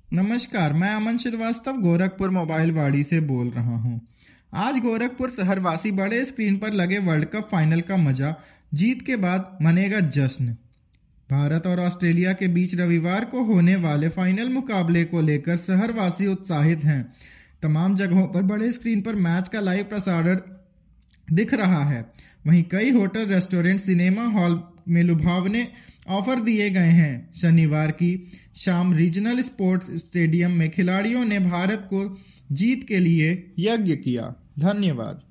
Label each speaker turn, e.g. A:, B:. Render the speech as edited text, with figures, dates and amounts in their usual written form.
A: नमस्कार, मैं अमन श्रीवास्तव गोरखपुर मोबाइल वाड़ी से बोल रहा हूँ। आज गोरखपुर शहरवासी बड़े स्क्रीन पर लगे वर्ल्ड कप फाइनल का मजा जीत के बाद मनेगा जश्न। भारत और ऑस्ट्रेलिया के बीच रविवार को होने वाले फाइनल मुकाबले को लेकर शहरवासी उत्साहित हैं। तमाम जगहों पर बड़े स्क्रीन पर मैच का लाइव प्रसारण दिख रहा है। वहीं कई होटल, रेस्टोरेंट, सिनेमा हॉल में लुभावने ऑफर दिए गए हैं। शनिवार की शाम रीजनल स्पोर्ट्स स्टेडियम में खिलाड़ियों ने भारत को जीत के लिए यज्ञ किया। धन्यवाद।